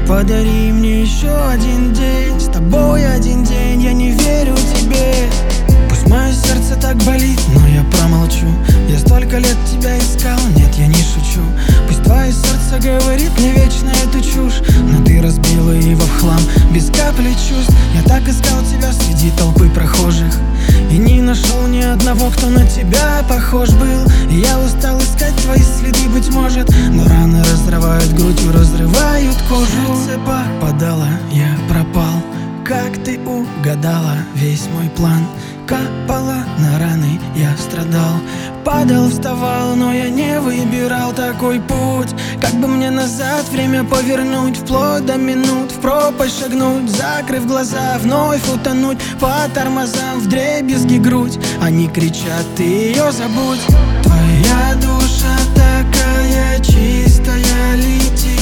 Подари мне еще один день, с тобой один день, я не верю тебе. Пусть мое сердце так болит, но я промолчу. Я столько лет тебя искал, нет, я не шучу. Пусть твое сердце говорит мне вечно эту чушь, но ты разбила его в хлам, без капли чувств. Я так искал тебя среди толпы прохожих и не нашел ни одного, кто на тебя похож был. И я устал искать твои следы, быть может, но раны разрывают грудь и разрывают кожу. Сердце попадало, я пропал, как ты угадала весь мой план. Капала на раны, я страдал, падал, вставал, но я не выбирал такой путь. Как бы мне назад время повернуть, вплоть до минут, в пропасть шагнуть, закрыв глаза, вновь утонуть по тормозам, вдребезги грудь. Они кричат: ты ее забудь. Твоя душа такая чистая летит